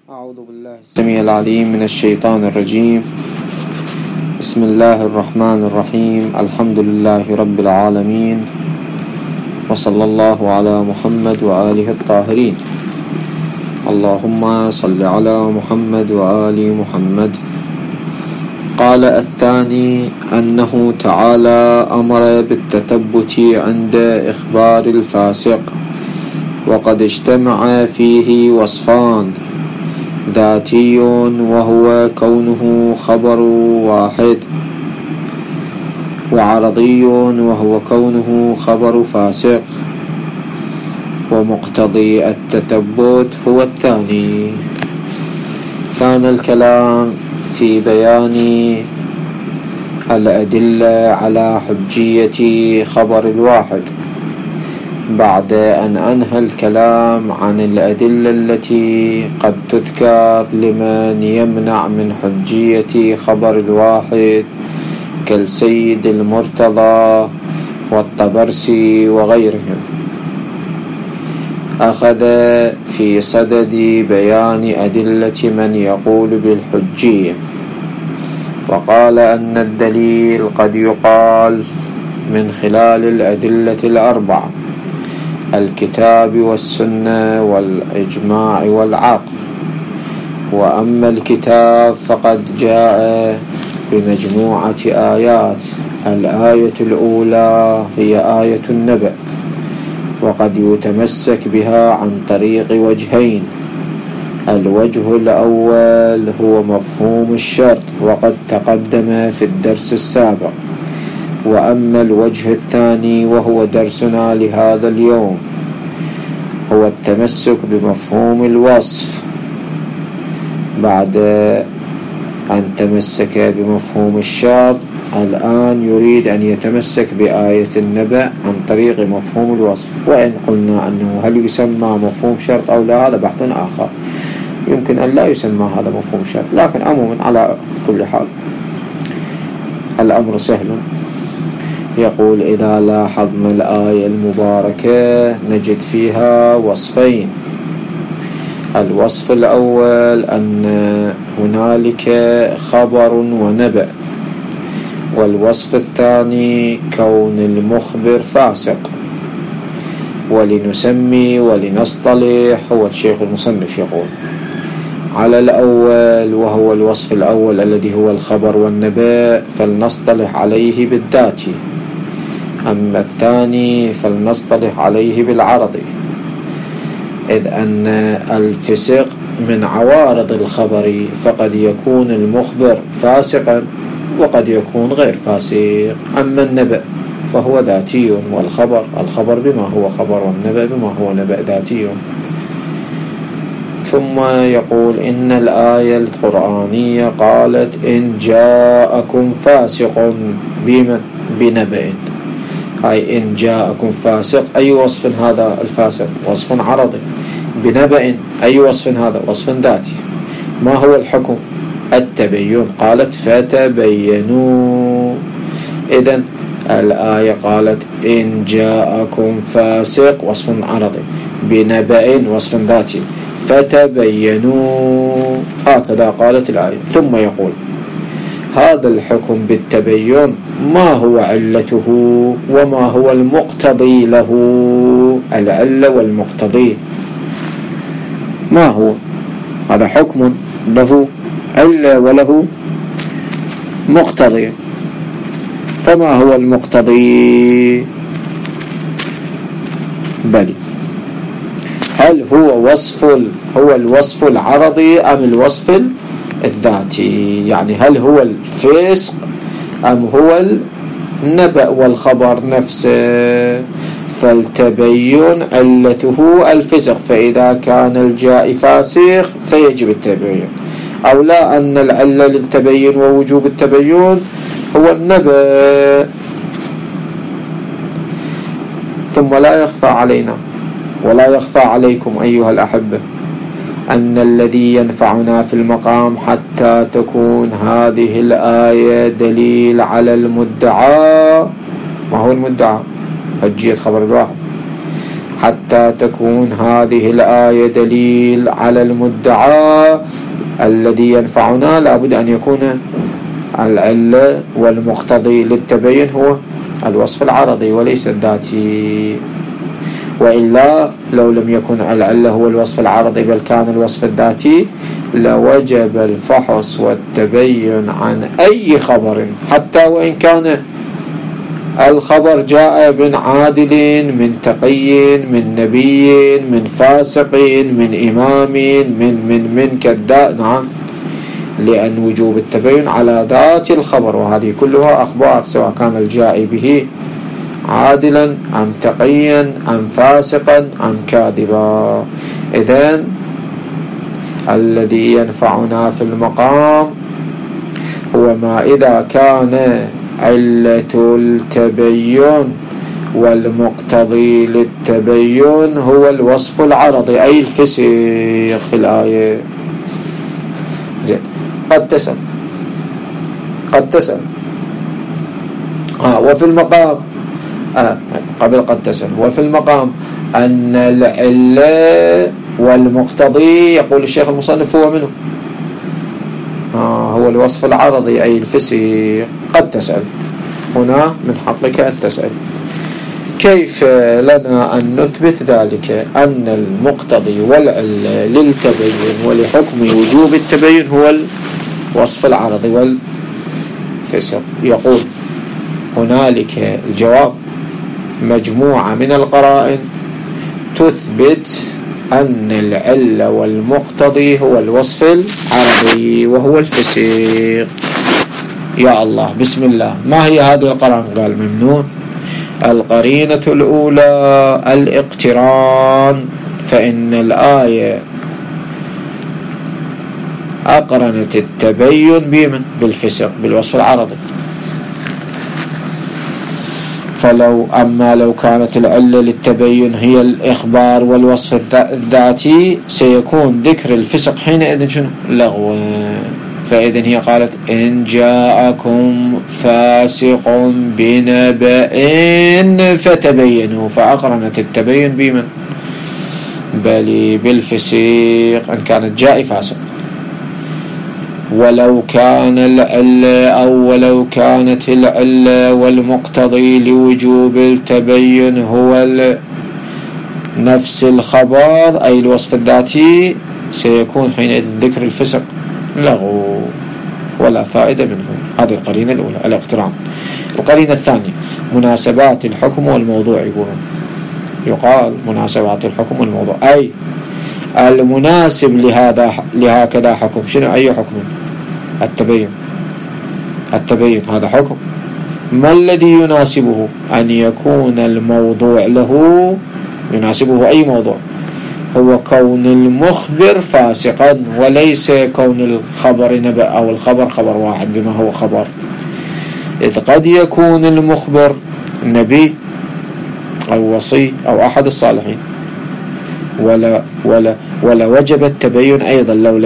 أعوذ بالله السميع العليم من الشيطان الرجيم. بسم الله الرحمن الرحيم. الحمد لله رب العالمين، وصلى الله على محمد وآله الطاهرين. اللهم صل على محمد وآل محمد. قال الثاني أنه تعالى أمر بالتثبت عند إخبار الفاسق، وقد اجتمع فيه وصفان: ذاتي وهو كونه خبر واحد، وعرضي وهو كونه خبر فاسق، ومقتضي التثبت هو الثاني. كان الكلام في بيان الأدلة على حجية خبر الواحد، بعد أن أنهى الكلام عن الأدلة التي قد تذكر لمن يمنع من حجية خبر الواحد كالسيد المرتضى والطبرسي وغيرهم. أخذ في صدد بيان أدلة من يقول بالحجية، وقال أن الدليل قد يقال من خلال الأدلة الأربعة: الكتاب والسنة والإجماع والعقل. وأما الكتاب فقد جاء بمجموعة آيات. الآية الأولى هي آية النبأ، وقد يتمسك بها عن طريق وجهين: الوجه الأول هو مفهوم الشرط، وقد تقدم في الدرس السابق. وأما الوجه الثاني وهو درسنا لهذا اليوم هو التمسك بمفهوم الوصف. بعد أن تمسك بمفهوم الشرط، الآن يريد أن يتمسك بآية النبأ عن طريق مفهوم الوصف. وإن قلنا أنه هل يسمى مفهوم شرط أو لا، هذا بحث آخر، يمكن أن لا يسمى هذا مفهوم شرط، لكن عموما على كل حال الأمر سهل. يقول: إذا لاحظنا الآية المباركة نجد فيها وصفين. الوصف الأول أن هنالك خبر ونبأ، والوصف الثاني كون المخبر فاسق. ولنسمي ولنصطلح، هو الشيخ المصنف يقول على الأول وهو الوصف الأول الذي هو الخبر والنبأ فلنصطلح عليه بالذات، أما الثاني فلنصطلح عليه بالعرض، إذ أن الفسق من عوارض الخبر، فقد يكون المخبر فاسقا وقد يكون غير فاسق. أما النبأ فهو ذاتي، والخبر بما هو خبر، والنبأ بما هو نبأ ذاتي. ثم يقول: إن الآية القرآنية قالت: إن جاءكم فاسق بنبأ، أي إن جاءكم فاسق. أي وصف هذا الفاسق؟ وصف عرضي. بنبأ أي وصف هذا؟ وصف ذاتي. ما هو الحكم؟ التبين. قالت: فتبينوا. إذن الآية قالت: إن جاءكم فاسق وصف عرضي، بنبأ وصف ذاتي، فتبينوا. هكذا قالت الآية. ثم يقول: هذا الحكم بالتبين ما هو علته وما هو المقتضي له؟ العلة والمقتضي ما هو؟ هذا حكم له علة وله مقتضي، فما هو المقتضي؟ بل هل هو الوصف العرضي أم الوصف الذاتي؟ يعني هل هو الفسق أم هو النبأ والخبر نفسه؟ فالتبين علته الفسق، فإذا كان الجاء فاسق فيجب التبين. أو لا، أن العلة للتبين ووجوب التبين هو النبأ. ثم لا يخفى علينا ولا يخفى عليكم أيها الأحبة أن الذي ينفعنا في المقام حتى تكون هذه الآية دليل على المدعى. ما هو المدعى؟ حجية خبر الواحد. حتى حتى تكون هذه الآية دليل على المدعى الذي ينفعنا لابد أن يكون العلة والمقتضي للتبين هو الوصف العرضي وليس الذاتي، وإلا لو لم يكن العلة هو الوصف العرضي بل كان الوصف الذاتي لوجب الفحص والتبين عن أي خبر حتى وإن كان الخبر جاء من عادل من تقي من نبي من فاسق من إمام من كذاب، نعم، لأن وجوب التبين على ذات الخبر، وهذه كلها أخبار سواء كان الجاء به عادلا أم تقيا أم فاسقا أم كاذبا. إذن الذي ينفعنا في المقام هو ما إذا كان علة التبين والمقتضي للتبين هو الوصف العرضي أي الفسيق في الآية. زين، قد تسأل وفي المقام قبل قد تسأل وفي المقام أن العلة والمقتضي يقول الشيخ المصنف هو منه هو الوصف العرضي أي الفسيق. قد تسأل هنا من حقك أن تسأل كيف لنا أن نثبت ذلك أن المقتضي والعلة للتبين ولحكم وجوب التبين هو الوصف العرضي والفسق؟ يقول هنالك الجواب مجموعة من القرائن تثبت أن العلة والمقتضي هو الوصف العرضي وهو الفسيق. يا الله، بسم الله، ما هي هذه القرائن؟ قال ممنون. القرينة الأولى الاقتران، فإن الآية أقرنت التبين بمن؟ بالفسق، بالوصف العرضي. لو كانت العلة للتبين هي الإخبار والوصف الذاتي سيكون ذكر الفسق حينئذ شنو؟ لغو. فإذن هي قالت إن جاءكم فاسق بنبأ فتبينوا، فأقرنت التبين بمن؟ بل بالفسق إن كانت جاء فاسق. ولو كان العلة أو ولو كانت العلة والمقتضي لوجوب التبين هو نفس الخبر أي الوصف الذاتي سيكون حينئذ ذكر الفسق لغو ولا فائدة منه. هذه القرينة الأولى الاقتران. القرينة الثانية مناسبات الحكم والموضوع. يقال مناسبات الحكم والموضوع أي المناسب لهكذا حكم. شنو أي حكم؟ التبين هذا حكم. ما الذي يناسبه؟ أن يكون الموضوع له يناسبه أي موضوع، هو كون المخبر فاسقا وليس كون الخبر نبأ أو الخبر خبر واحد بما هو خبر، إذ قد يكون المخبر نبي أو وصي أو أحد الصالحين ولا وجب التبين أيضا لو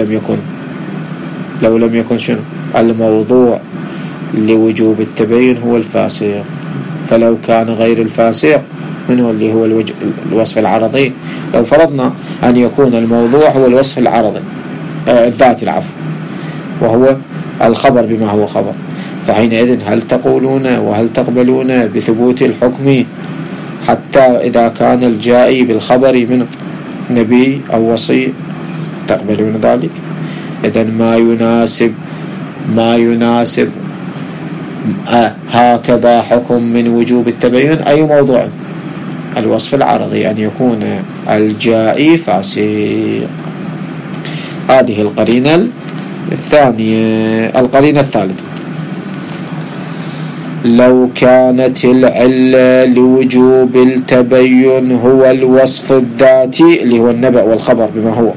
لم يكن شنو الموضوع لوجوب التبين هو الفاسق. فلو كان غير الفاسق منه اللي هو الوصف العرضي، لو فرضنا أن يكون الموضوع هو الوصف العرضي الذاتي العفو وهو الخبر بما هو خبر، فحينئذ هل تقولون وهل تقبلون بثبوت الحكم حتى إذا كان الجائي بالخبر من نبي أو وصي؟ تقبلون ذلك؟ إذن ما يناسب هكذا حكم من وجوب التبين أي موضوع؟ الوصف العرضي أن يكون الجائي فاسق. هذه القرينة الثانية. القرينة الثالثة لو كانت العلة لوجوب التبين هو الوصف الذاتي اللي هو النبأ والخبر بما هو،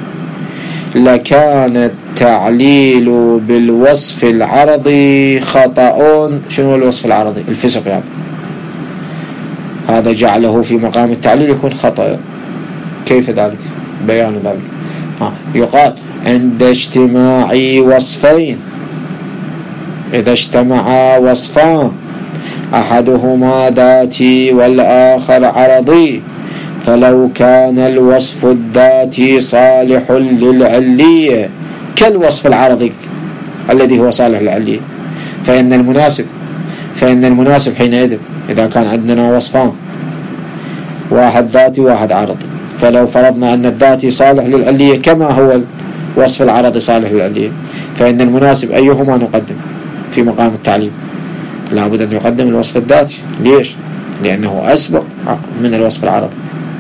لكان التعليل بالوصف العرضي خطأ. شنو الوصف العرضي؟ الفسق يعني. هذا جعله في مقام التعليل يكون خطأ. كيف ذلك؟ بيان ذلك يقال عند اجتماع وصفين، إذا اجتمعا وصفان أحدهما ذاتي والآخر عرضي فلو كان الوصف الذاتي صالح للعلية كالوصف العرضي الذي هو صالح للعلية، فإن المناسب حينئذ إذا كان عندنا وصفان، واحد ذاتي واحد عرضي، فلو فرضنا أن الذاتي صالح للعلية كما هو الوصف العرضي صالح للعلية، فإن المناسب أيهما نقدم في مقام التعليم؟ لابد أن يقدم الوصف الذاتي. ليش؟ لأنه أسبق من الوصف العرضي،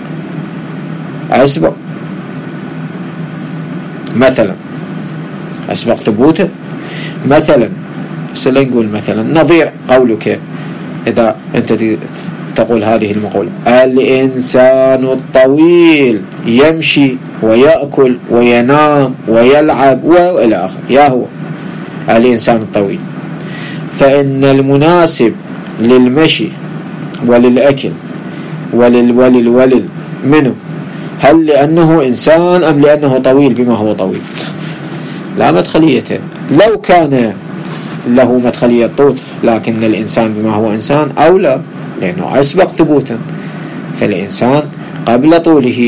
أسبق مثلا، أسبق ثبوتا مثلا. نقول مثلا نظير قولك إذا أنت تقول هذه المقولة: الإنسان الطويل يمشي ويأكل وينام ويلعب وإلى آخره، يا هو الإنسان الطويل، فإن المناسب للمشي وللأكل ولل منه هل لأنه إنسان أم لأنه طويل بما هو طويل؟ لا مدخليته. لو كان له مدخلية طول لكن الإنسان بما هو إنسان أولى لأنه أسبق ثبوتا، فالإنسان قبل طوله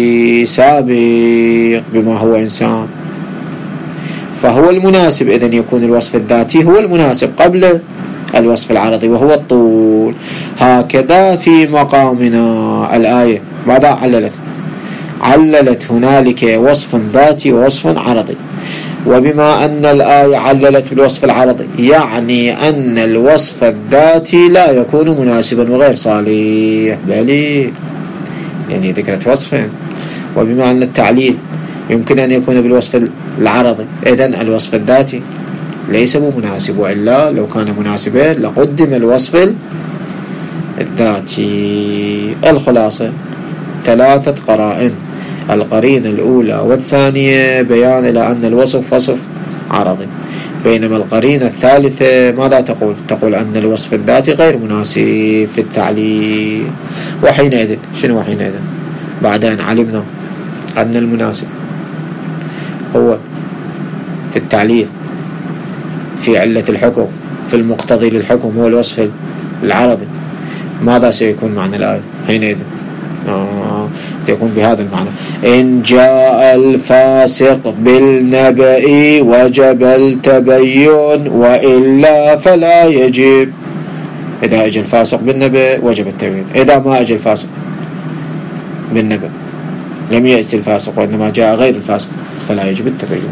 سابق بما هو إنسان، فهو المناسب. إذن يكون الوصف الذاتي هو المناسب قبل الوصف العرضي وهو الطول. هكذا في مقامنا الآية ماذا عللت هنالك وصف ذاتي ووصف عرضي، وبما أن الآية عللت بالوصف العرضي يعني أن الوصف الذاتي لا يكون مناسبا وغير صالح، بل يعني ذكرت وصفين، وبما أن التعليل يمكن أن يكون بالوصف العرضي إذن الوصف الذاتي ليس مناسب، وإلا لو كان مناسبا لقدم الوصف الذاتي. الخلاصة 3 قرائن: القرينة الأولى والثانية بيان إلى أن الوصف وصف عرضي، بينما القرينة الثالثة ماذا تقول أن الوصف الذاتي غير مناسب في التعليل. وحينئذ شنو حينئذ؟ بعد أن علمنا أن المناسب هو في التعليل في علة الحكم في المقتضي للحكم هو الوصف العرضي، ماذا سيكون معنى الآية حينئذ؟ تكون بهذا المعنى: إن جاء الفاسق بالنبأ وجب التبين وإلا فلا يجب. إذا أجى الفاسق بالنبأ وجب التبين، إذا ما أجى الفاسق بالنبأ لم يأتي الفاسق وإنما جاء غير الفاسق فلا يجب التبين.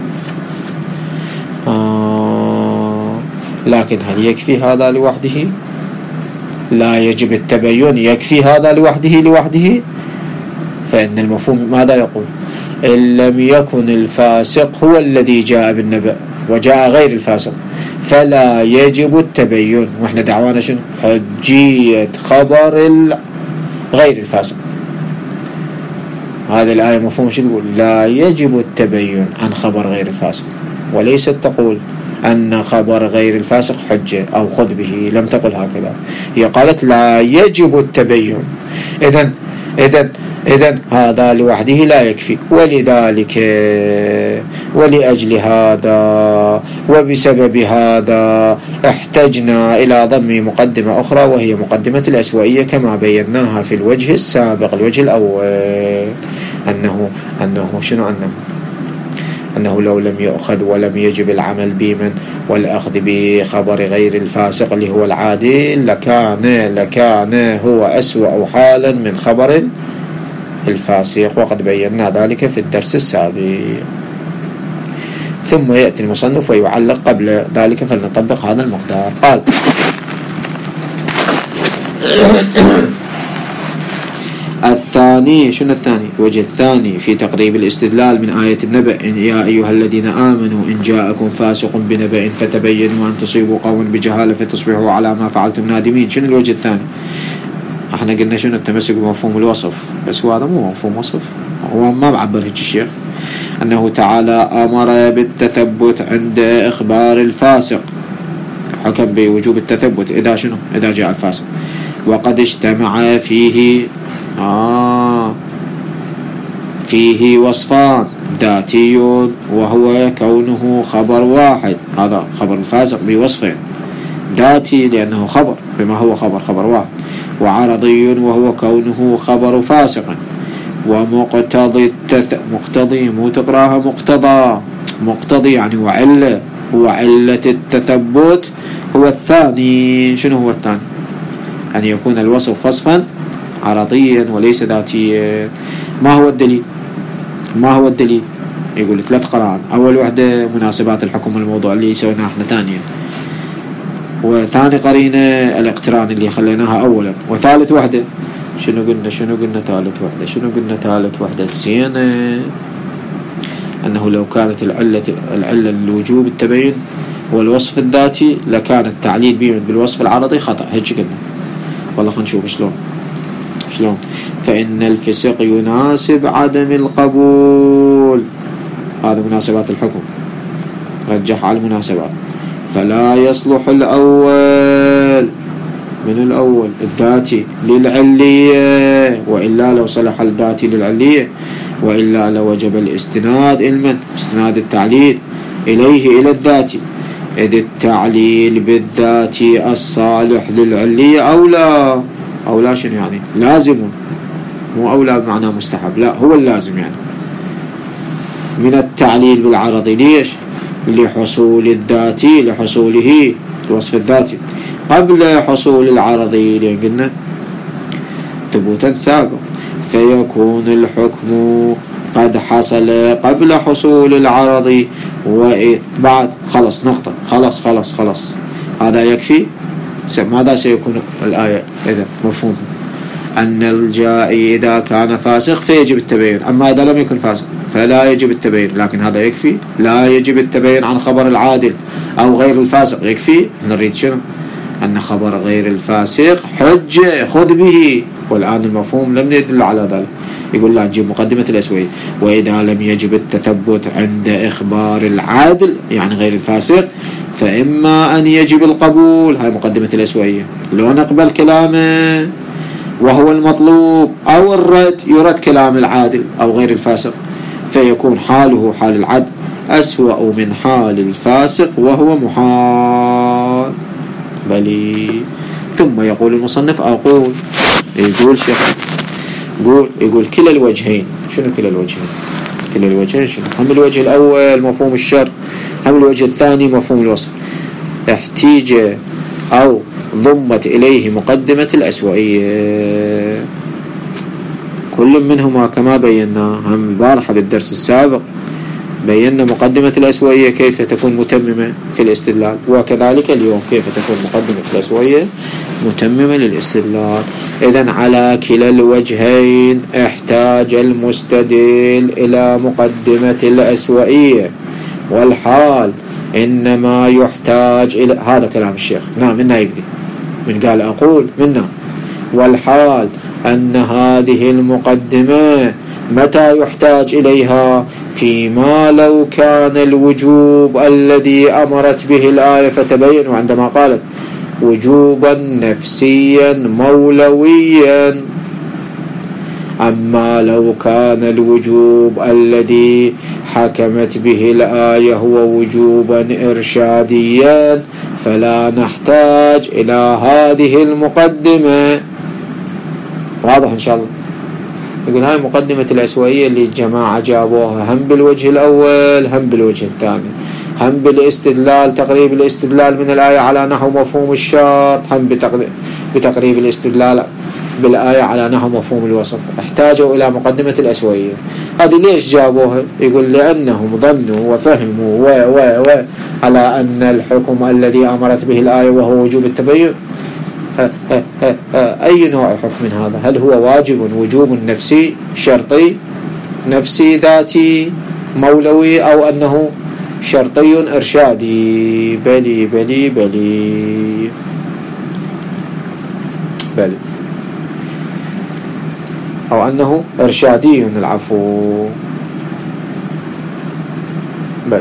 لكن هل يكفي هذا لوحده؟ لا يجب التبين يكفي هذا لوحده، فإن المفهوم ماذا يقول؟ إن لم يكن الفاسق هو الذي جاء بالنبأ وجاء غير الفاسق فلا يجب التبين. وإحنا دعوانا شنو؟ حجية خبر غير الفاسق. هذه الآية مفهوم شنو تقول؟ لا يجب التبين عن خبر غير الفاسق، وليست تقول أن خبر غير الفاسق حجة أو خذ به، لم تقل هكذا، هي قالت لا يجب التبين. إذن هذا لوحده لا يكفي، ولذلك ولأجل هذا وبسبب هذا احتجنا إلى ضم مقدمة أخرى وهي مقدمة الأسوأية كما بيناها في الوجه السابق. الوجه الأول أنه لو لم يؤخذ ولم يجب العمل بمن والأخذ بخبر غير الفاسق اللي هو العادل لكان هو أسوأ حالا من خبر الفاسق، وقد بينا ذلك في الدرس السابق. ثم يأتي المصنف ويعلق قبل ذلك، فلنطبق هذا المقدار. قال: الثاني، شنو الثاني؟ الوجه الثاني في تقريب الاستدلال من آية النبأ: إن يا أيها الذين آمنوا إن جاءكم فاسق بنبأ فتبينوا أن تصيبوا قوما بجهالة فتصبحوا على ما فعلتم نادمين. شنو الوجه الثاني؟ احنا قلنا شنو؟ التمسك بمفهوم الوصف، بس هو هذا مو مفهوم وصف، هو ما بعبر هيك الشيخ، أنه تعالى أمر بالتثبت عند إخبار الفاسق، حكم بوجوب التثبت إذا شنو؟ إذا جاء الفاسق، وقد اجتمع فيه وصفان: ذاتي وهو كونه خبر واحد، هذا خبر الفاسق بوصفين: ذاتي لأنه خبر بما هو خبر واحد، وعرضي وهو كونه خبر فاسق، ومقتضي مقتضي مو تقراها مقتضى، مقتضي يعني وعلة، وعلة التثبت هو الثاني. شنو هو الثاني؟ أن يكون الوصف وصفا عرضيا وليس ذاتيا. ما هو الدليل؟ ما هو الدليل؟ يقول 3 قرائن. أول وحدة مناسبات الحكم والموضوع اللي سويناها احنا ثانيا، وثاني قرينة الاقتران اللي خليناها أولا، وثالث وحدة شنو قلنا ثالث وحدة سينا أنه لو كانت العلة الوجوب التبين والوصف الذاتي لكان التعليل به بالوصف العرضي خطأ. هيك قلنا. والله خلينا نشوف شلون. فإن الفسق يناسب عدم القبول، هذا مناسبات الحكم، رجح على المناسبات. فلا يصلح الأول من الأول الذاتي للعلية، وإلا لو صلح الذاتي للعلية وإلا لوجب الاستناد استناد التعليل إليه إلى الذاتي، إذ التعليل بالذاتي الصالح للعلية أولى شنو يعني؟ لازم، مو أولى بمعنى مستحب، لا هو اللازم يعني من التعليل بالعرض. ليش؟ لحصول الذاتي، لحصوله الوصف الذاتي قبل حصول العرضي، لأن قلنا ثبوتا سابق، فيكون الحكم قد حصل قبل حصول العرض وبعد. خلص نقطة، خلص هذا يكفي. ماذا سيكون الآية إذا مفهوم؟ أن الجائي إذا كان فاسق فيجب التبين، أما إذا لم يكن فاسق فلا يجب التبين. لكن هذا يكفي، لا يجب التبين عن خبر العادل أو غير الفاسق. يكفي نريد شنو؟ أن خبر غير الفاسق حجة خذ به، والآن المفهوم لم يدل على ذلك. يقول لا نجيب مقدمة الأسوي، وإذا لم يجب التثبت عند إخبار العادل يعني غير الفاسق فإما أن يجب القبول، هاي مقدمة الأسوية، لو نقبل كلامه وهو المطلوب، أو الرد يرد كلام العادل أو غير الفاسق، فيكون حاله حال العدل أسوأ من حال الفاسق وهو محال. بلي. ثم يقول المصنف أقول، يقول شيخ يقول كلا الوجهين. شنو كلا الوجهين؟ كلا الوجهين شنو؟ هم الوجه الأول مفهوم الشر، هم الوجه الثاني مفهوم الوصف. احتيج أو ضمت إليه مقدمة الأسوئية، كل منهما كما بينا هم البارحة بالدرس السابق، بينا مقدمة الأسوئية كيف تكون متممة في الاستدلال، وكذلك اليوم كيف تكون مقدمة الأسوئية متممة للاستدلال. إذن على كلا الوجهين احتاج المستدل إلى مقدمة الأسوئية، والحال إنما يحتاج إلى هذا كلام الشيخ. نعم منا يبدي من قال أقول منا، والحال أن هذه المقدمة متى يحتاج إليها؟ فيما لو كان الوجوب الذي أمرت به الآية فتبين، وعندما قالت وجوبا نفسيا مولويا. أما لو كان الوجوب الذي حكمت به الآية هو وجوبا إرشاديا فلا نحتاج إلى هذه المقدمة. واضح إن شاء الله. يقول هاي مقدمة الأسوئية اللي الجماعة جابوها هم بالوجه الأول هم بالوجه الثاني، هم بالاستدلال تقريب الاستدلال من الآية على نحو مفهوم الشرط، هم بتقريب الاستدلال بالآية على نحو مفهوم الوصف. احتاجوا إلى مقدمة الأسوئية. هذه ليش جابوها؟ يقول لأنهم ظنوا وفهموا على أن الحكم الذي أمرت به الآية وهو وجوب التبين. أي نوع حكم من هذا؟ هل هو واجب وجوب نفسي شرطي نفسي ذاتي مولوي، أو أنه شرطي إرشادي؟ بلي بلي بلي بلي، أو أنه إرشادي العفو. بل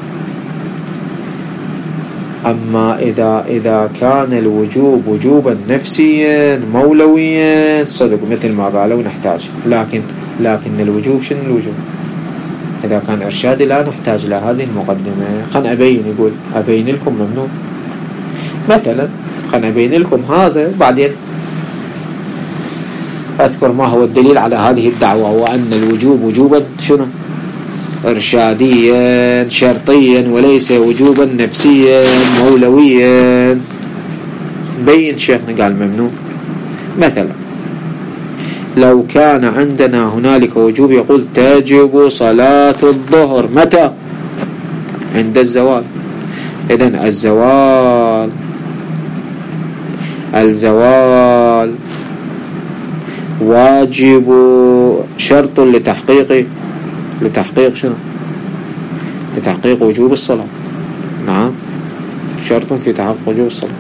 أما إذا كان الوجوب وجوبا نفسيا مولويا صدق مثل ما قالوا نحتاج، لكن الوجوب شنو الوجوب؟ إذا كان إرشادي لا نحتاج لهذه المقدمة. خلنا يقول أبين لكم ممنوع مثلا، خلنا أبين لكم هذا بعدين أذكر ما هو الدليل على هذه الدعوة، وأن الوجوب وجوبا شنو؟ إرشاديا شرطيا، وليس وجوبا نفسيا مولويا. بين شيخنا قال ممنوع. مثلا لو كان عندنا هنالك وجوب يقول تجب صلاة الظهر متى؟ عند الزوال. إذن الزوال واجب شرط لتحقيق شنو؟ لتحقيق وجوب الصلاة. نعم، شرط في تحقيق وجوب الصلاة.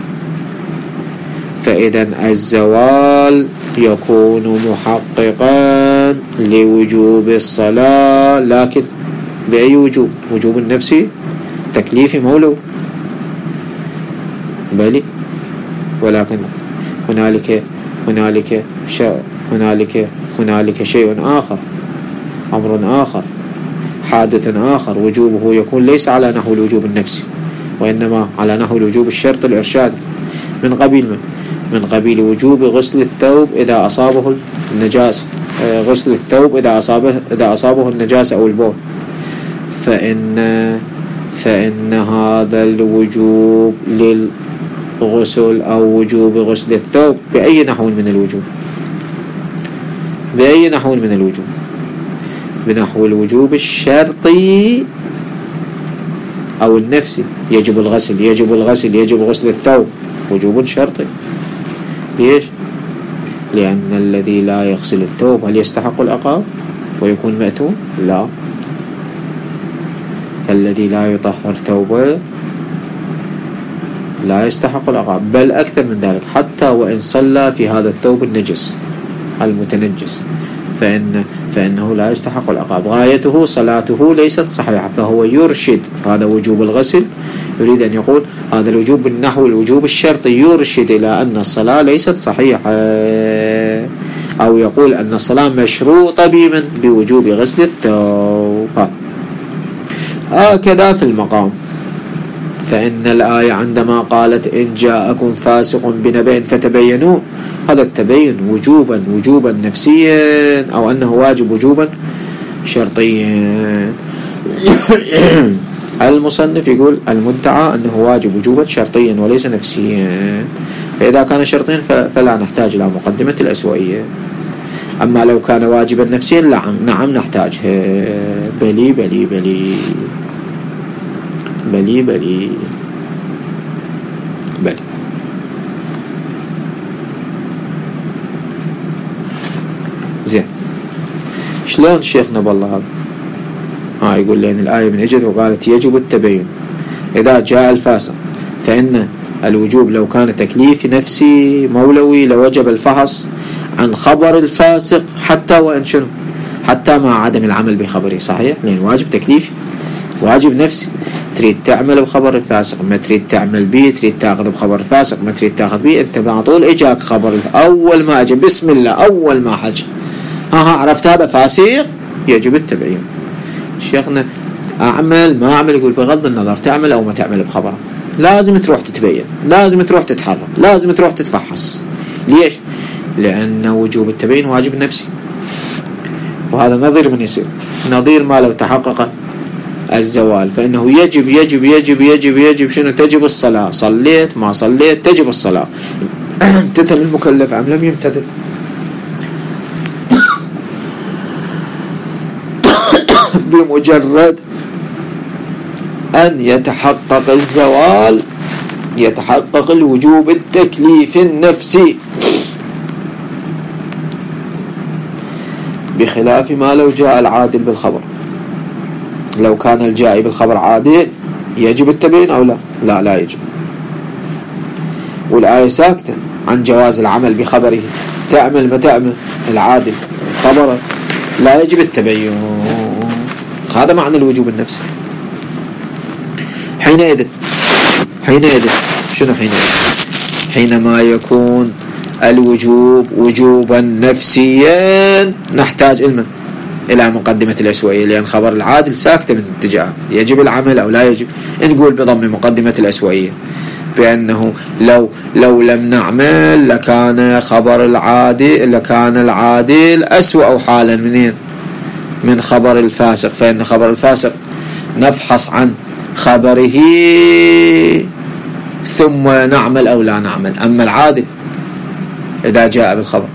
فإذا الزوال يكون محققا لوجوب الصلاة، لكن بأي وجوب؟ وجوب النفسي تكليفي مولو بلي، ولكن هنالك شيء آخر، أمر آخر، حادث آخر، وجوبه يكون ليس على نحو الوجوب النفسي، وإنما على نحو الوجوب الشرط الإرشاد. من قبيل وجوب غسل الثوب إذا أصابه النجاسة، غسل الثوب إذا أصابه النجاسة أو البول، فإن هذا الوجوب للغسل أو وجوب غسل الثوب بأي نحو من الوجوب؟ بنحو الوجوب الشرطي أو النفسي. يجب غسل الثوب وجوب شرطي. ليش؟ لأن الذي لا يغسل الثوب هل يستحق العقاب ويكون مأثوم؟ لا. الذي لا يطهر ثوبه لا يستحق العقاب، بل أكثر من ذلك، حتى وإن صلى في هذا الثوب النجس المتنجس فإنه لا يستحق العقاب. غايته صلاته ليست صحيحة، فهو يرشد. هذا وجوب الغسل يريد أن يقول هذا الوجوب بالنحو الوجوب الشرطي يرشد إلى أن الصلاة ليست صحيحة، أو يقول أن الصلاة مشروطة بوجوب غسل الثوب. هكذا في المقام. فإن الآية عندما قالت إن جاءكم فاسق بنبأ فتبينوا، هذا التبين وجوبا نفسيا، أو أنه واجب وجوبا شرطيا. المصنف يقول المدعى أنه واجب وجوبا شرطيا وليس نفسيا، فإذا كان شرطيا فلا نحتاج إلى مقدمة الأسوأية. أما لو كان واجبا نفسيا نعم نحتاجه. بلي بلي بلي بلي بلي بلي. زين، شلون شيخنا بالله هذا؟ يقول لأن الآية من اجت وقالت يجب التبين إذا جاء الفاسق، فإن الوجوب لو كان تكليف نفسي مولوي لوجب الفحص عن خبر الفاسق حتى وإن شنو، حتى مع عدم العمل بخبره. صحيح، لأن واجب تكليفي، واجب نفسي. تريد تعمل بخبر الفاسق، ما تريد تعمل به، تريد تاخذ بخبر الفاسق، ما تريد تاخذ به. انت على طول اجاك خبر، اول ما اجى بسم الله اول ما حج عرفت هذا فاسق، يجب التبين. شيخنا اعمل ما اعمل، يقول بغض النظر تعمل او ما تعمل بخبره، لازم تروح تتبين، لازم تروح تتحرك، لازم تروح تتفحص. ليش؟ لان وجوب التبين واجب نفسي، وهذا نظير من يصير، نظير ما لو تحقق الزوال، فإنه يجب يجب يجب يجب يجب شنو؟ تجب الصلاة. صليت ما صليت تجب الصلاة. امتثل المكلف أم لم يمتثل؟ بمجرد أن يتحقق الزوال يتحقق الوجوب التكليف النفسي، بخلاف ما لو جاء العادل بالخبر. لو كان الجائي بالخبر عادل يجب التبين أو لا؟ لا يجب. والآية ساكتة عن جواز العمل بخبره، تعمل ما تعمل العادل خبره لا يجب التبين. هذا معنى الوجوب النفسي. حينئذ شنو حينما يكون الوجوب وجوبا نفسيا نحتاج إلى مقدمة الأسوأية، لأن خبر العادل ساكتة من اتجاه يجب العمل أو لا يجب. نقول بضم مقدمة الأسوأية، بأنه لو لم نعمل لكان خبر العادل أسوأ حالا من خبر الفاسق، فإن خبر الفاسق نفحص عن خبره ثم نعمل أو لا نعمل. أما العادل إذا جاء بالخبر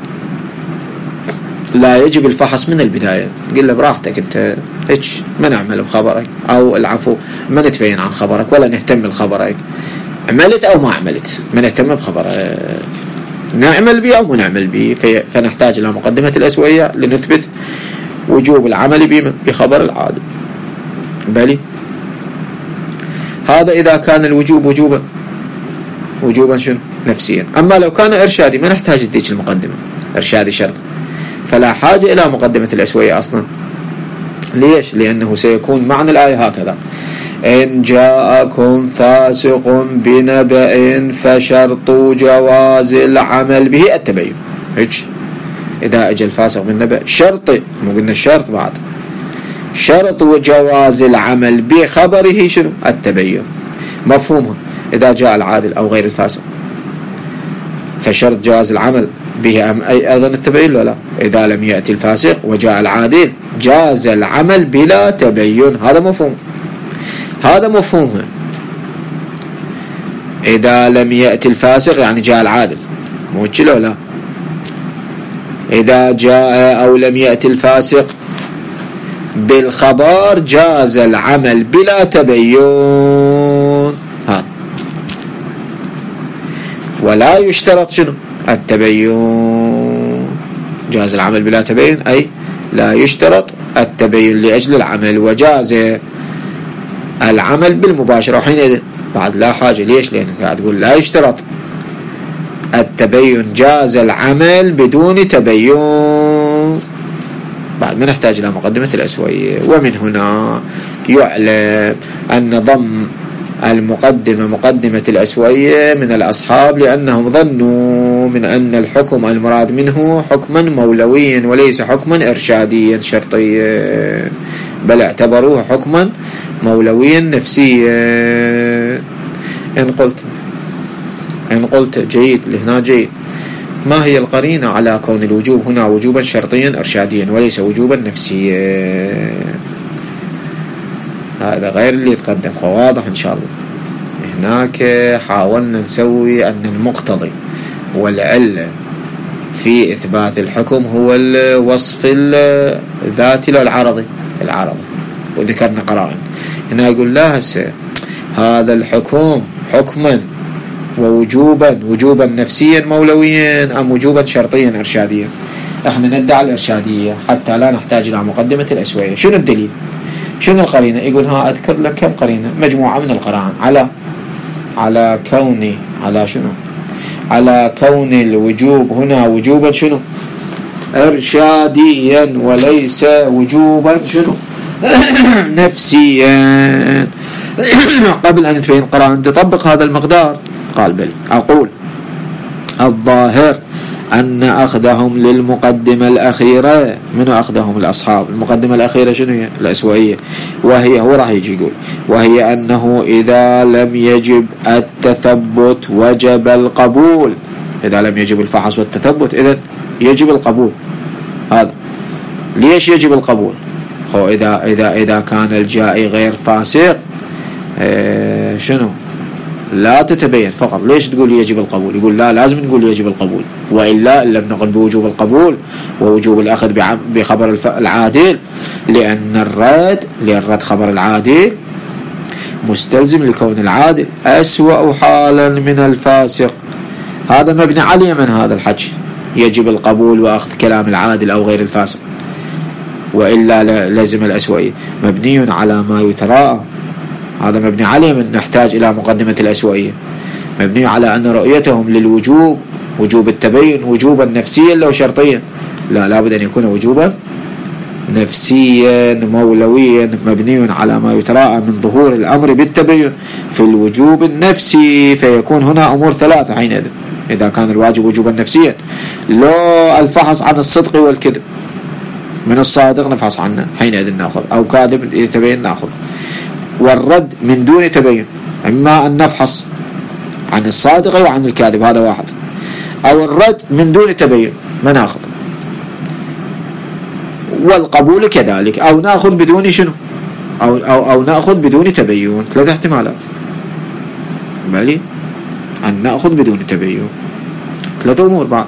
لا يجب الفحص من البداية، قل له براحتك أنت ما نعمل بخبرك، أو العفو ما نتبين عن خبرك ولا نهتم بخبرك، عملت أو ما عملت ما نهتم بخبرك، نعمل به أو ما نعمل به. فنحتاج إلى مقدمة الأسوية لنثبت وجوب العمل بخبر العادل. بلي هذا إذا كان الوجوب وجوبا شنو نفسيا. أما لو كان إرشادي ما نحتاج تديك المقدمة، إرشادي شرط فلا حاجة إلى مقدمة الأسوية أصلا. ليش؟ لأنه سيكون معنى الآية هكذا: إن جاءكم فاسق بنبأ فشرط جواز العمل به التبين. إذا أجى الفاسق بالنبأ شرط، مو قلنا الشرط بعد، شرط وجواز العمل بخبره شنو؟ التبين. مفهومها إذا جاء العادل أو غير الفاسق فشرط جواز العمل به أيضا التبين ولا؟ إذا لم يأتي الفاسق وجاء العادل جاز العمل بلا تبين. هذا مفهومه. إذا لم يأتي الفاسق يعني جاء العادل، مو كده ولا؟ إذا جاء أو لم يأتي الفاسق بالخبر جاز العمل بلا تبين. ولا يشترط شنو؟ التبين. جاز العمل بلا تبين أي لا يشترط التبين لأجل العمل، وجاز العمل بالمباشرة. وحينئذ بعد لا حاجة. ليش؟ لأنك قاعد تقول لا يشترط التبين، جاز العمل بدون تبين. بعد ما نحتاج إلى مقدمة الأسوية. ومن هنا يعلم أن ضم المقدمة مقدمة الأسوية من الأصحاب، لأنهم ظنوا من أن الحكم المراد منه حكما مولويا وليس حكما إرشاديا شرطيا، بل اعتبروه حكما مولويا نفسيا. إن قلت جيد لهنا جيد، ما هي القرينة على كون الوجوب هنا وجوبا شرطيا إرشاديا وليس وجوبا نفسيا؟ هذا غير اللي يتقدم، واضح إن شاء الله. هناك حاولنا نسوي أن المقتضي والعلة في إثبات الحكم هو الوصف الذاتي للعرضي وذكرنا قرائن. هنا يقول لا، هذا الحكم حكما ووجوبا نفسيا مولويا أم وجوبا شرطيا إرشاديا؟ احنا ندعي الإرشادية حتى لا نحتاج إلى مقدمة الأسوية. شنو الدليل؟ شنو القرينة؟ يقول أذكر لك كم قرينة، مجموعة من القرائن على كون الوجوب هنا وجوبا شنو؟ إرشاديا وليس وجوبا شنو؟ نفسيا. قبل أن تبين القرائن تطبق هذا المقدار. قال بل أقول الظاهر أن أخذهم للمقدمة الأخيرة، من أخذهم الأصحاب المقدمة الأخيرة شنو هي؟ الأسوئية. وهي هو راح يجي يقول وهي أنه إذا لم يجب التثبت وجب القبول. إذا لم يجب الفحص والتثبت إذن يجب القبول. هذا ليش يجب القبول؟ إذا كان الجائي غير فاسق شنو؟ لا تتبين فقط. ليش تقول يجب القبول؟ يقول لا، لازم نقول يجب القبول، وإلا لم نقل بوجوب القبول ووجوب الأخذ بخبر العادل، لأن الرد خبر العادل مستلزم لكون العادل أسوأ حالا من الفاسق. هذا مبني عليه من هذا الحكي، يجب القبول وأخذ كلام العادل أو غير الفاسق، وإلا لازم الأسوأية. مبني على ما يتراءى، هذا مبني عليه من نحتاج إلى مقدمة الأسوأية. مبني على أن رؤيتهم للوجوب وجوب التبين وجوبا نفسيا لو شرطيا، لا، لابد أن يكون وجوبا نفسيا مولويا مبني على ما يتراءى من ظهور الأمر بالتبين في الوجوب النفسي. فيكون هنا أمور ثلاثة حينئذ إذا كان الواجب وجوبا نفسيا. لو الفحص عن الصدق والكذب، من الصادق نفحص عنه حينئذ نأخذ، أو كاذب يتبين نأخذ. والرد من دون تبين، إما أن نفحص عن الصادق وعن الكاذب، هذا واحد. أو الرد من دون تبين، ما ناخذ. والقبول كذلك، أو ناخذ بدون شنو، أو ناخذ بدون تبين. 3 احتمالات بالي، أن ناخذ بدون تبين 3 أمور بعد.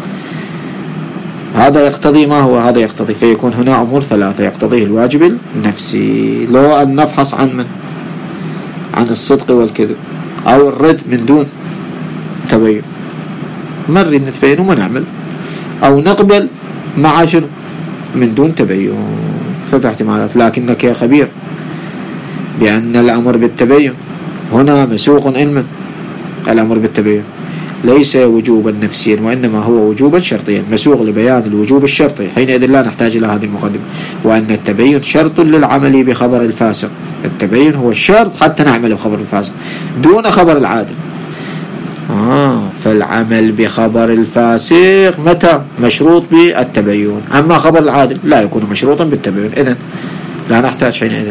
هذا يقتضي ما هو، هذا يقتضي، فيكون هنا أمور 3 يقتضيه الواجب النفسي. لو أن نفحص عن من، عن الصدق والكذب، أو الرد من دون تبين، ما نريد نتبين وما نعمل، أو نقبل مع شنو من دون تبين. 3 احتمالات. لكنك يا خبير بأن الأمر بالتبين هنا مسوق علما. الأمر بالتبين ليس وجوبا نفسيا، وإنما هو وجوبا شرطيا، مسوق لبيان الوجوب الشرطي، حينئذ لا نحتاج إلى هذه المقدمة. وأن التبين شرط للعمل بخبر الفاسق، التبين هو الشرط حتى نعمل بخبر الفاسق دون خبر العادل. فالعمل بخبر الفاسق متى مشروط بالتبين، أما خبر العادل لا يكون مشروطا بالتبين. إذن لا نحتاج حينئذ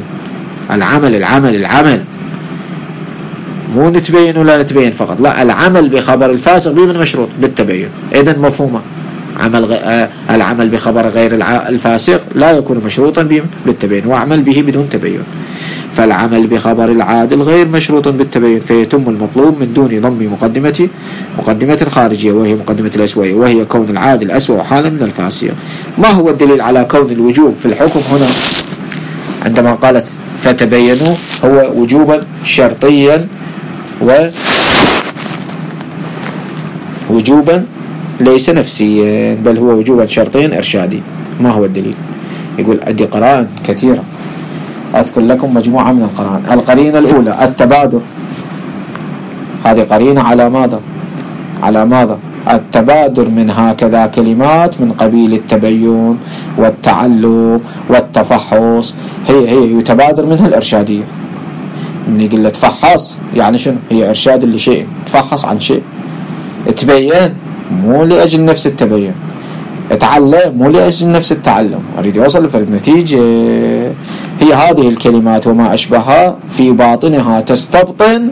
العمل مو نتبين ولا نتبين فقط، لا، العمل بخبر الفاسق بمن مشروط بالتبين. إذن مفهومة العمل بخبر غير الفاسق لا يكون مشروطا بالتبين، وأعمل به بدون تبين. فالعمل بخبر العادل غير مشروط بالتبين، فيتم المطلوب من دون ضم مقدمة خارجية، وهي مقدمة الأسوية، وهي كون العادل أسوأ حالا من الفاسق. ما هو الدليل على كون الوجوب في الحكم هنا عندما قالت فتبينوا؟ هو وجوبا شرطيا ووجوبا ليس نفسيا، بل هو وجوبا شرطيا إرشادي. ما هو الدليل؟ يقول عندي قرائن كثيرة، أذكر لكم مجموعة من القرائن. القرينة الأولى التبادر، هذه قرينة على ماذا؟ التبادر من هكذا كلمات من قبيل التبين والتعلم والتفحص، هي يتبادر منها الإرشادية. نقول له تفحص يعني شنو؟ هي إرشاد لشيء، تفحص عن شيء. تبين مو لأجل نفس التبين، اتعلم مو لأجل نفس التعلم، أريد يوصل لفرد نتيجة. هي هذه الكلمات وما أشبهها في باطنها تستبطن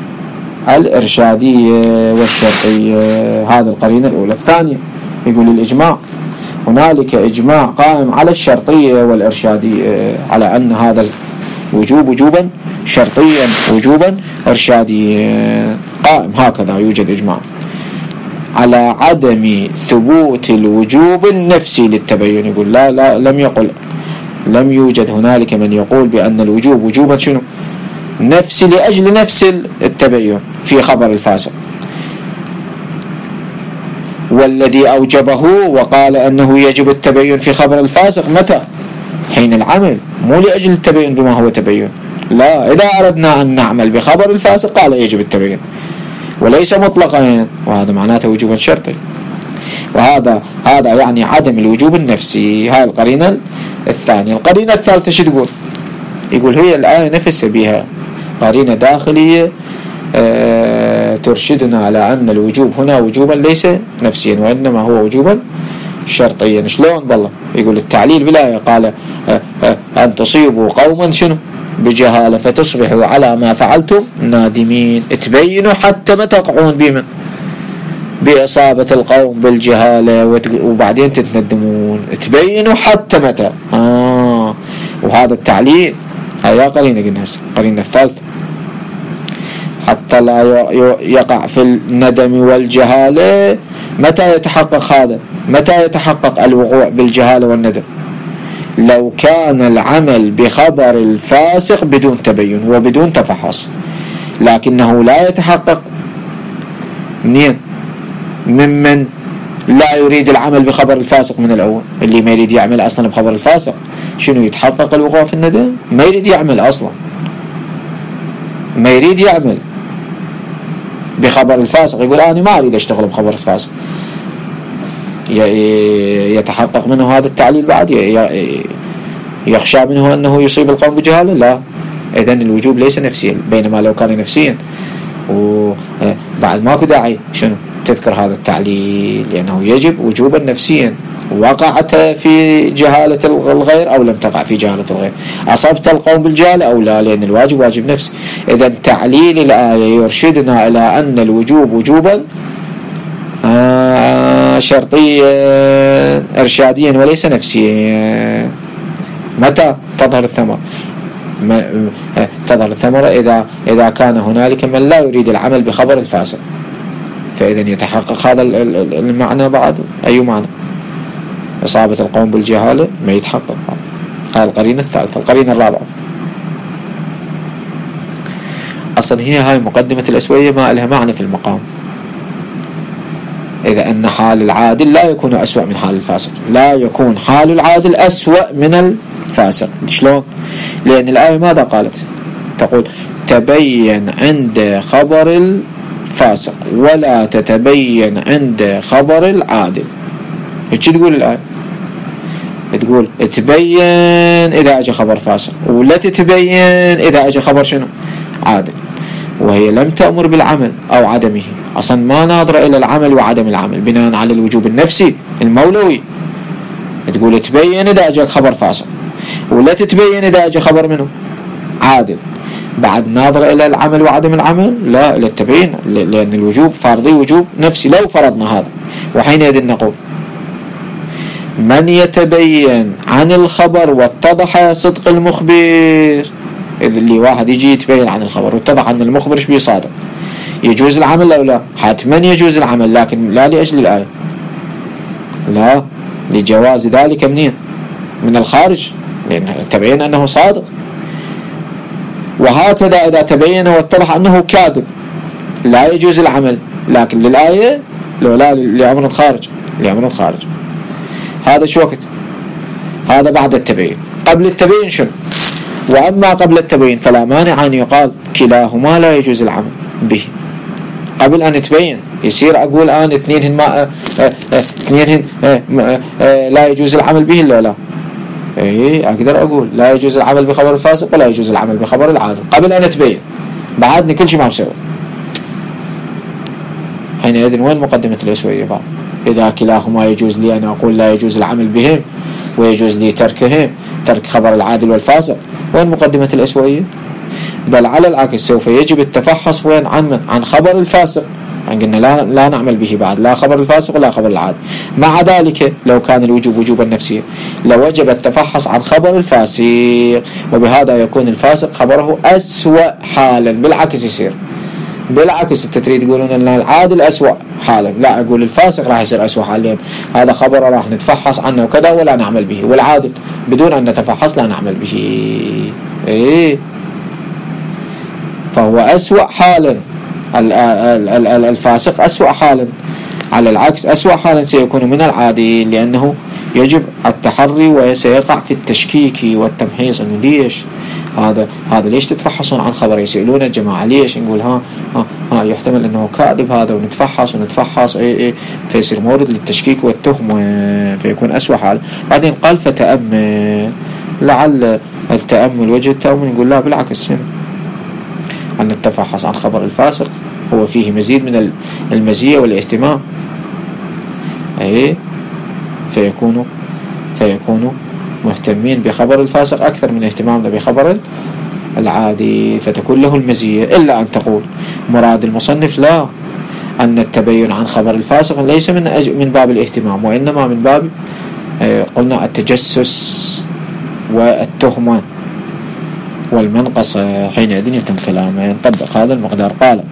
الإرشادية والشرطية. هذا القرينة الأولى. الثانية يقول الإجماع، هنالك إجماع قائم على الشرطية والإرشادية، على أن هذا الوجوب وجوبا شرطيا وجوبا إرشاديا قائم، هكذا يوجد إجماع على عدم ثبوت الوجوب النفسي للتبين. يقول لا لم يوجد هنالك من يقول بأن الوجوب وجوبا شنو نفسي لأجل نفس التبين في خبر الفاسق. والذي أوجبه وقال أنه يجب التبين في خبر الفاسق متى؟ حين العمل، مو لأجل التبين بما هو تبين. لا، إذا أردنا أن نعمل بخبر الفاسق قال يجب التبين، وليس مطلقا، وهذا معناته وجوبا شرطي. وهذا يعني عدم الوجوب النفسي. هاي القرينة الثانية. القرينة الثالثة شو تقول؟ يقول هي الآية نفسها بها قرينة داخلية ترشدنا على أن الوجوب هنا وجوبا ليس نفسيا، وإنما هو وجوبا شرطيا. شلون بالله؟ يقول التعليل بالآية قال أن تصيبوا قوما شنو بجهالة فتصبحوا على ما فعلتم نادمين. تبينوا حتى ما تقعون بمن بإصابة القوم بالجهالة وبعدين تتندمون. تبينوا حتى متى. وهذا التعليل هيا قرينة قلنا هسه قرينة الثالثة، حتى لا يقع في الندم والجهالة. متى يتحقق هذا؟ متى يتحقق الوقوع بالجهالة والندم؟ لو كان العمل بخبر الفاسق بدون تبين وبدون تفحص، لكنه لا يتحقق ممن لا يريد العمل بخبر الفاسق من الأول. اللي ما يريد يعمل أصلا بخبر الفاسق شنو يتحقق الوقوع في الندم؟ ما يريد يعمل أصلا، ما يريد يعمل بخبر الفاسق، يقول أنا ما أريد أشتغل بخبر الفاسق. يتحقق منه هذا التعليل بعد؟ يخشى منه أنه يصيب القوم بجهالة؟ لا. إذن الوجوب ليس نفسيا، بينما لو كان نفسيا وبعد ماكو داعي شنو تذكر هذا التعليل لأنه يجب وجوبا نفسيا. وقعت في جهالة الغير أو لم تقع في جهالة الغير، أصبت القوم بالجهالة أو لا، لأن الواجب واجب نفسي. إذن تعليل الآية يرشدنا إلى أن الوجوب وجوبا شرطيا إرشاديا وليس نفسيا. متى تظهر الثمرة؟ تظهر الثمرة إذا كان هنالك من لا يريد العمل بخبر الفاسق، فإذا يتحقق هذا المعنى. بعد أي معنى؟ إصابة القوم بالجهالة ما يتحقق. هذا القرينة الثالثة. القرينة الرابعة، أصلا هاي مقدمة الأسوية ما لها معنى في المقام. إذا أن حال العادل لا يكون أسوأ من حال الفاسق، لا يكون حال العادل أسوأ من الفاسق. شلون؟ لأن الآية ماذا قالت؟ تقول تبين عند خبر الفاسق ولا تتبين عند خبر العادل. ايش تقول الآية؟ تقول تبين إذا أجى خبر فاسق، ولا تتبين إذا أجى خبر شنو؟ عادل. وهي لم تأمر بالعمل أو عدمه، أصلا ما ناظرة إلى العمل وعدم العمل بناء على الوجوب النفسي المولوي. تقول تبين إذا أجى خبر فاسق، ولا تتبين إذا أجى خبر منه؟ عادل. بعد ناظرة إلى العمل وعدم العمل؟ لا، إلى التبين، لأن الوجوب فرضي وجوب نفسي. لو فرضنا هذا، وحينئذ نقول من يتبين عن الخبر واتضح صدق المخبر. إذا اللي واحد يجي يتبين عن الخبر واتضح عن المخبر إيش بيصادق، يجوز العمل أو لا؟ حتما يجوز العمل، لكن لا لأجل الآية، لا، لجواز ذلك منين؟ من الخارج، لأن تبين أنه صادق. وهكذا إذا تبين واتضح أنه كاذب لا يجوز العمل، لكن للآية لو لا لأمر خارج، لأمر خارج. هذا شو وقت؟ هذا بعد التبين. قبل التبين شنو؟ وأما قبل التبين فلا مانع أن يقال كلاهما لا يجوز العمل به. قبل أن يتبين يصير أقول الآن اثنين لا يجوز العمل به ولا لا؟ إيه، أقدر أقول لا يجوز العمل بخبر الفاسق ولا يجوز العمل بخبر العادل قبل أن يتبين. بعدني كل شيء ما مسوي. حينئذ وين مقدمة الأسوية بعد؟ إذا كلاهما يجوز لي أن أقول لا يجوز العمل بهم ويجوز لي تركهم، ترك خبر العادل والفاسق، وين مقدمة الأسوية؟ بل على العكس سوف يجب التفحص وين عن خبر الفاسق. قلنا لا نعمل به بعد، لا خبر الفاسق ولا خبر العادل. مع ذلك لو كان الوجوب وجوبا نفسيا لوجب التفحص عن خبر الفاسق، وبهذا يكون الفاسق خبره أسوأ حالا. بالعكس يصير، بالعكس انت تريد تقولون ان العادل أسوأ حالا، لا أقول الفاسق راح يصير أسوأ حالا، هذا خبره راح نتفحص عنه وكذا ولا نعمل به، والعادل بدون أن نتفحص لا نعمل به. إيه، فهو أسوأ حالا، الفاسق أسوأ حالا. على العكس أسوأ حالا سيكون من العادل، لأنه يجب التحري وسيقع في التشكيك والتمحيص. إنه ليش هذا ليش تتفحصون عن خبر؟ يسألون الجماعة ليش؟ نقول ها يحتمل أنه كاذب هذا، ونتفحص إيه فيصير مورد للتشكيك والتهمة، فيكون أسوأ حال. بعدين قال فتأمل، لعل التأمل وجه التأمل. نقول لا، بالعكس، أن التفحص عن خبر الفاسق هو فيه مزيد من المزية والاهتمام. فيكونوا مهتمين بخبر الفاسق أكثر من اهتمامنا بخبر العادي، فتكون له المزية. إلا أن تقول مراد المصنف لا، أن التبين عن خبر الفاسق ليس من باب الاهتمام، وإنما من باب قلنا التجسس والتهمة والمنقصة. حينئذ يتم كلامه ينطبق هذا المقدار. قال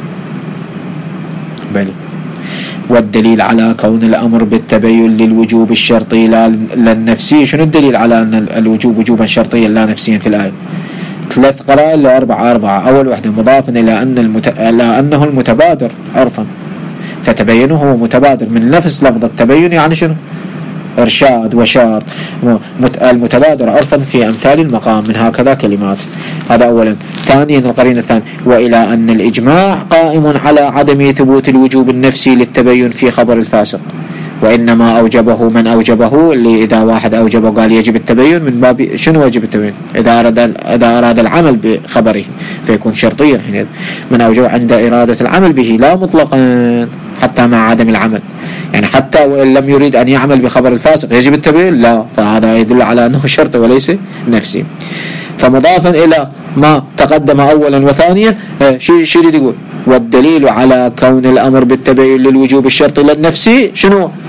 بلي، والدليل على كون الأمر بالتبين للوجوب الشرطي لا النفسي. شنو الدليل على أن الوجوب وجوبا شرطيا لا نفسيا في الآية؟ 3 قرائن أربعة. أول واحدة مضافا إلى أنه المتبادر عرفا، فتبينه هو متبادر من نفس لفظ التبين، يعني شنو؟ إرشاد وشرط، المتبادر عرفا في أمثال المقام من هكذا كلمات. هذا أولا. ثانيا القرينة الثانية، وإلى أن الإجماع قائم على عدم ثبوت الوجوب النفسي للتبين في خبر الفاسق، وإنما أوجبه من أوجبه. اللي إذا واحد أوجبه قال يجب التبين، من باب شنو يجب التبين؟ إذا أراد العمل بخبره فيكون شرطيا. من أوجب عند إرادة العمل به لا مطلقا. حتى مع عدم العمل، يعني حتى وإن لم يريد أن يعمل بخبر الفاسق يجب التبين؟ لا، فهذا يدل على أنه شرط وليس نفسي. فمضافا إلى ما تقدم أولا وثانيا شيء يقول والدليل على كون الأمر بالتبين للوجوب الشرط النفسي شنو؟